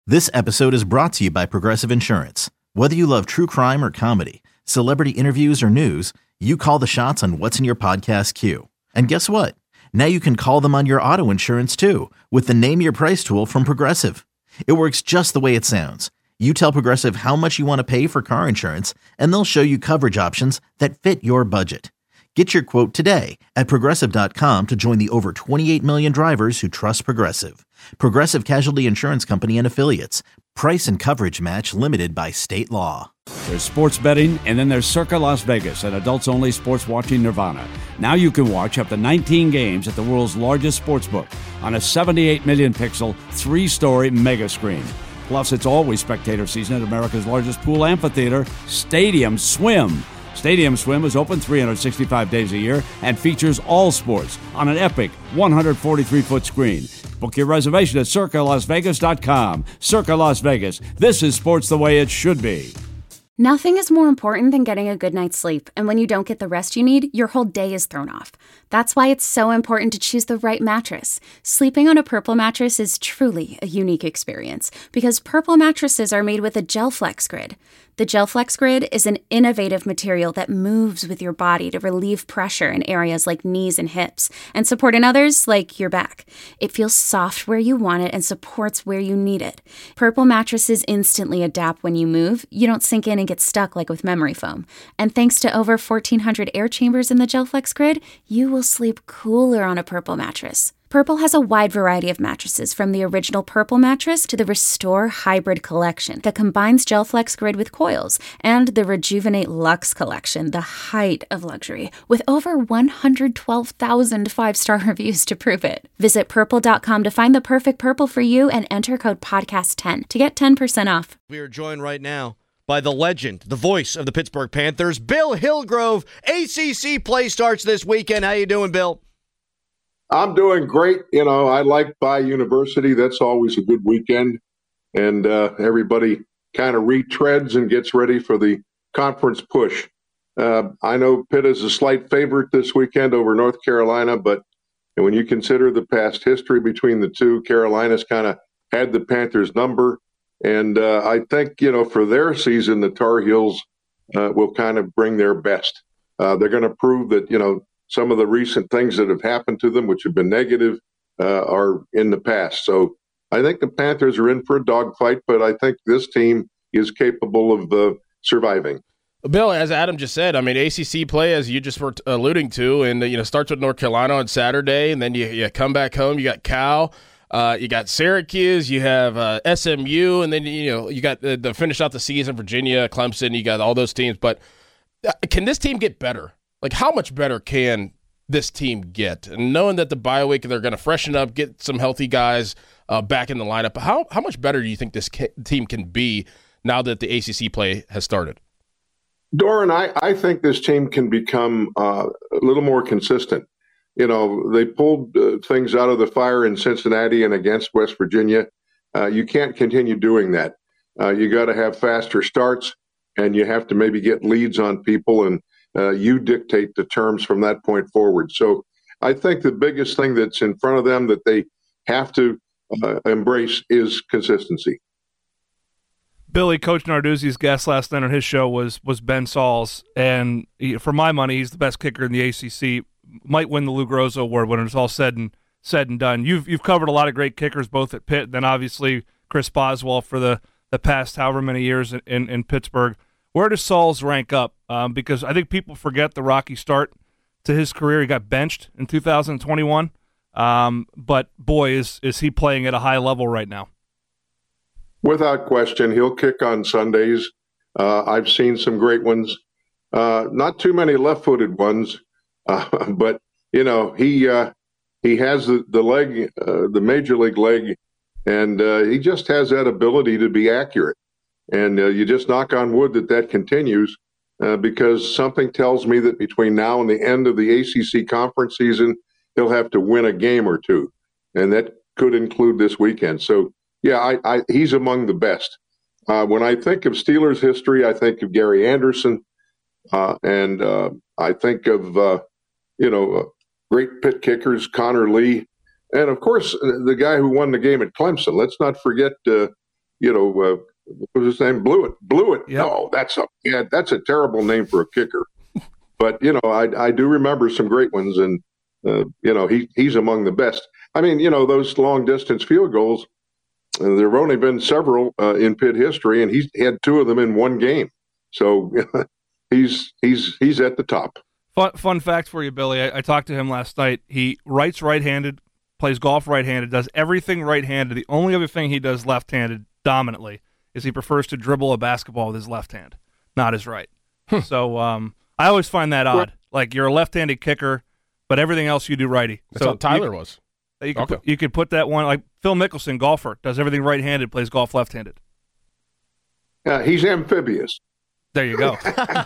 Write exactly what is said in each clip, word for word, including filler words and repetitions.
This episode is brought to you by Progressive Insurance. Whether you love true crime or comedy, celebrity interviews or news, you call the shots on what's in your podcast queue. And guess what? Now you can call them on your auto insurance too with the Name Your Price tool from Progressive. It works just the way it sounds. You tell Progressive how much you want to pay for car insurance, and they'll show you coverage options that fit your budget. Get your quote today at Progressive dot com to join the over twenty-eight million drivers who trust Progressive. Progressive Casualty Insurance Company and Affiliates. Price and coverage match limited by state law. There's sports betting, and then there's Circa Las Vegas, an adults-only sports watching nirvana. Now you can watch up to nineteen games at the world's largest sportsbook on a seventy-eight million pixel, three-story mega screen. Plus, it's always spectator season at America's largest pool amphitheater, Stadium Swim. Stadium Swim is open three hundred sixty-five days a year and features all sports on an epic one hundred forty-three foot screen. Book your reservation at Circa Las Vegas dot com. Circa Las Vegas. This is sports the way it should be. Nothing is more important than getting a good night's sleep, and when you don't get the rest you need, your whole day is thrown off. That's why it's so important to choose the right mattress. Sleeping on a Purple mattress is truly a unique experience, because Purple mattresses are made with a GelFlex Grid. The GelFlex Grid is an innovative material that moves with your body to relieve pressure in areas like knees and hips, and support in others like your back. It feels soft where you want it and supports where you need it. Purple mattresses instantly adapt when you move. You don't sink in and get stuck like with memory foam. And thanks to over fourteen hundred air chambers in the GelFlex Grid, you will sleep cooler on a Purple mattress. Purple has a wide variety of mattresses, from the original Purple mattress to the Restore Hybrid collection that combines GelFlex Grid with coils, and the Rejuvenate Luxe collection, the height of luxury, with over one hundred twelve thousand five-star reviews to prove it. Visit purple dot com to find the perfect Purple for you and enter code podcast ten to get ten percent off. We are joined right now by the legend, the voice of the Pittsburgh Panthers, Bill Hillgrove. A C C play starts this weekend. How you doing, Bill? I'm doing great. You know, I like Bayou University. That's always a good weekend. And uh, everybody kind of retreads and gets ready for the conference push. Uh, I know Pitt is a slight favorite this weekend over North Carolina, but when you consider the past history between the two, Carolina's kind of had the Panthers' number. And uh, I think, you know, for their season, the Tar Heels uh, will kind of bring their best. Uh, they're going to prove that, you know, some of the recent things that have happened to them, which have been negative, uh, are in the past. So I think the Panthers are in for a dogfight, but I think this team is capable of uh, surviving. Bill, as Adam just said, I mean, A C C play, as you just were alluding to, and you know, starts with North Carolina on Saturday, and then you, you come back home. You got Cal, uh, you got Syracuse, you have uh, S M U, and then you know you got the, the finish out the season, Virginia, Clemson. You got all those teams, but can this team get better? Like, how much better can this team get? And knowing that the bye week, they're going to freshen up, get some healthy guys uh, back in the lineup, how how much better do you think this ca- team can be now that the A C C play has started? Doran, I, I think this team can become uh, a little more consistent. You know, they pulled uh, things out of the fire in Cincinnati and against West Virginia. Uh, you can't continue doing that. Uh, you got to have faster starts, and you have to maybe get leads on people, and Uh, you dictate the terms from that point forward. So I think the biggest thing that's in front of them that they have to uh, embrace is consistency. Billy, Coach Narduzzi's guest last night on his show was was Ben Sauls, and he, for my money, he's the best kicker in the A C C. Might win the Lou Groza Award when it's all said and said and done. You've you've covered a lot of great kickers, both at Pitt, and then obviously Chris Boswell for the, the past however many years in, in, in Pittsburgh. Where does Sauls rank up? Um, because I think people forget the rocky start to his career. He got benched in two thousand twenty-one. Um, but, boy, is is he playing at a high level right now. Without question, he'll kick on Sundays. Uh, I've seen some great ones. Uh, not too many left-footed ones. Uh, but, you know, he uh, he has the, the leg, uh, the major league leg, and uh, he just has that ability to be accurate. And uh, you just knock on wood that that continues uh, because something tells me that between now and the end of the A C C conference season, he'll have to win a game or two. And that could include this weekend. So, yeah, I, I, he's among the best. Uh, when I think of Steelers history, I think of Gary Anderson. Uh, and uh, I think of, uh, you know, uh, great Pitt kickers, Connor Lee. And, of course, the guy who won the game at Clemson. Let's not forget uh, you know, uh, what was his name? Blewett. Blewett. Yep. No, that's a yeah, that's a terrible name for a kicker. But you know, I I do remember some great ones, and uh, you know, he he's among the best. I mean, you know, those long distance field goals. Uh, there have only been several uh, in Pitt history, and he's had two of them in one game. So he's he's he's at the top. Fun, fun fact for you, Billy. I, I talked to him last night. He writes right-handed, plays golf right-handed, does everything right-handed. The only other thing he does left-handed dominantly is he prefers to dribble a basketball with his left hand, not his right. So um, I always find that odd. Like, you're a left-handed kicker, but everything else you do righty. That's so how Tyler you, was. You could, Okay. put, you could put that one, like Phil Mickelson, golfer, does everything right-handed, plays golf left-handed. Uh, he's amphibious. There you go.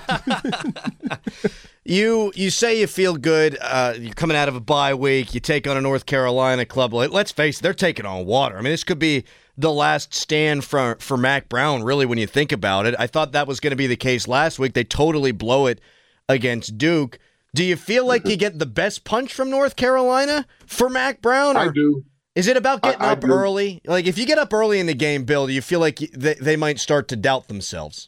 You you say you feel good. Uh, you're coming out of a bye week. You take on a North Carolina club. Let's face it, they're taking on water. I mean, this could be the last stand for, for Mac Brown, really, when you think about it. I thought that was going to be the case last week. They totally blow it against Duke. Do you feel like you get the best punch from North Carolina for Mac Brown? Or I do. Is it about getting I, I up do. early? Like, if you get up early in the game, Bill, do you feel like they, they might start to doubt themselves?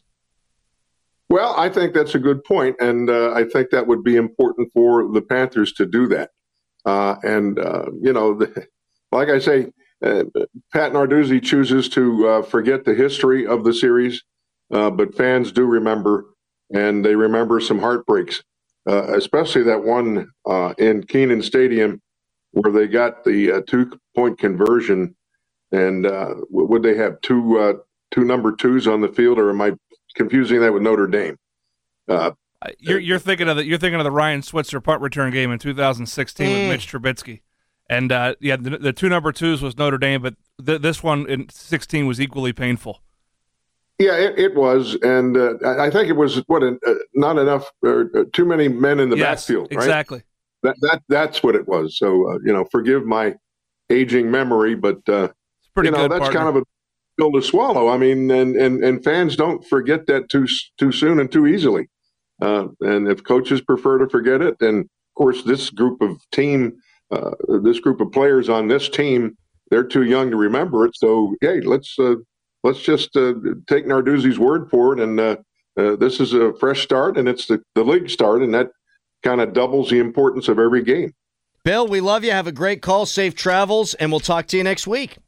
Well, I think that's a good point, and uh, I think that would be important for the Panthers to do that. Uh, and, uh, you know, the, like I say, uh, Pat Narduzzi chooses to uh, forget the history of the series, uh, but fans do remember, and they remember some heartbreaks, uh, especially that one uh, in Kenan Stadium where they got the uh, two-point conversion, and uh, would they have two uh, two number twos on the field, or am I confusing that with Notre Dame? Uh, You're, you're thinking of the you're thinking of the Ryan Switzer punt return game in two thousand sixteen Mm. with Mitch Trubisky, and uh, yeah, the, the two number twos was Notre Dame, but th- this one in sixteen was equally painful. yeah, it, it was, and uh, I I think it was what uh, not enough, uh, too many men in the yes, backfield, right? exactly. That that that's what it was. So uh, you know, forgive my aging memory, but uh, It's pretty you know good. that's partner. kind of a pill to swallow. I mean, and, and, and fans don't forget that too too soon and too easily. Uh, and if coaches prefer to forget it, then of course this group of team, uh, this group of players on this team, they're too young to remember it. So hey, let's uh, let's just uh, take Narduzzi's word for it, and uh, uh, this is a fresh start, and it's the, the league start, and that kind of doubles the importance of every game. Bill, we love you. Have a great call. Safe travels, and we'll talk to you next week.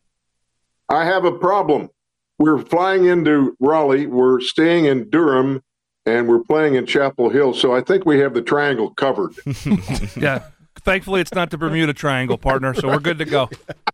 I have a problem. We're flying into Raleigh, we're staying in Durham, and we're playing in Chapel Hill. So I think we have the triangle covered. Yeah. Thankfully, it's not the Bermuda Triangle, partner, so we're good to go.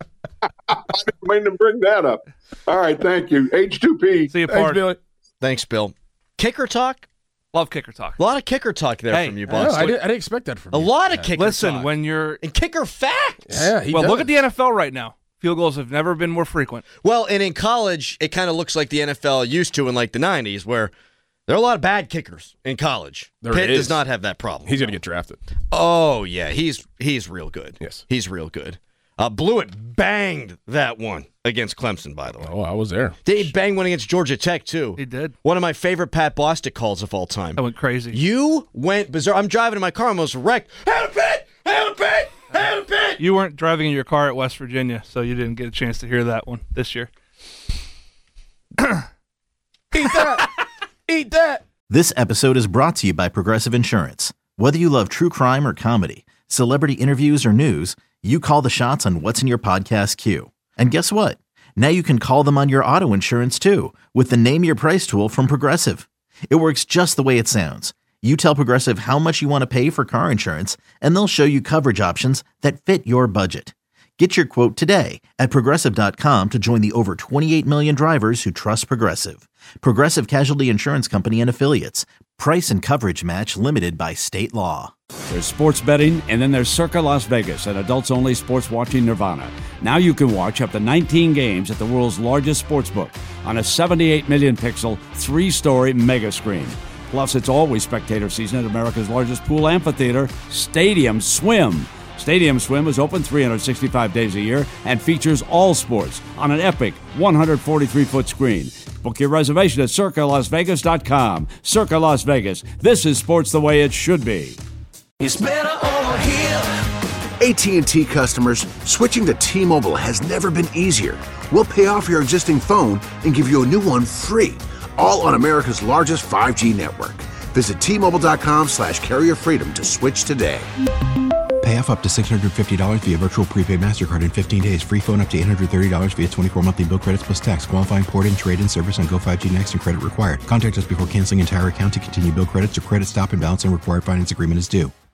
I didn't mean to bring that up. All right, thank you. H two P. See you, Thanks, partner. Billy. Thanks, Bill. Kicker talk? Love kicker talk. A lot of kicker talk there Hey, from you, I, know, Bucks. I, didn't, I didn't expect that from A you. lot of Yeah. kicker Listen, talk. when you're And kicker facts. Yeah, he well, does. look at the N F L right now. Field goals have never been more frequent. Well, and in college, it kind of looks like the N F L used to in like the nineties, where there are a lot of bad kickers in college. There Pitt is. does not have that problem. He's going to get drafted. Oh, yeah, he's he's real good. Yes. He's real good. Uh, Blewett banged that one against Clemson, by the way. Oh, I was there. They banged one against Georgia Tech, too. He did. One of my favorite Pat Bostic calls of all time. I went crazy. You went bizarre. I'm driving in my car, almost wrecked. Hail to Pitt! Hail to Pitt! Hail to Pitt! You weren't driving in your car at West Virginia, so you didn't get a chance to hear that one this year. Eat that. Eat that. This episode is brought to you by Progressive Insurance. Whether you love true crime or comedy, celebrity interviews or news, you call the shots on what's in your podcast queue. And guess what? Now you can call them on your auto insurance too with the Name Your Price tool from Progressive. It works just the way it sounds. You tell Progressive how much you want to pay for car insurance, and they'll show you coverage options that fit your budget. Get your quote today at Progressive dot com to join the over twenty-eight million drivers who trust Progressive. Progressive Casualty Insurance Company and Affiliates. Price and coverage match limited by state law. There's sports betting, and then there's Circa Las Vegas, an adults-only sports watching nirvana. Now you can watch up to nineteen games at the world's largest sportsbook on a seventy-eight million pixel, three-story mega screen. Plus, it's always spectator season at America's largest pool amphitheater, Stadium Swim. Stadium Swim is open three hundred sixty-five days a year and features all sports on an epic one hundred forty-three foot screen. Book your reservation at Circa Las Vegas dot com. Circa Las Vegas. This is sports the way it should be. It's better over here. A T and T customers, switching to T-Mobile has never been easier. We'll pay off your existing phone and give you a new one free, all on America's largest five G network. Visit T-Mobile.com slash carrier freedom to switch today. Pay off up to six hundred fifty dollars via virtual prepaid MasterCard in fifteen days. Free phone up to eight hundred thirty dollars via twenty-four monthly bill credits plus tax. Qualifying port and trade-in service on Go five G Next and credit required. Contact us before canceling entire account to continue bill credits or credit stop and balance and required finance agreement is due.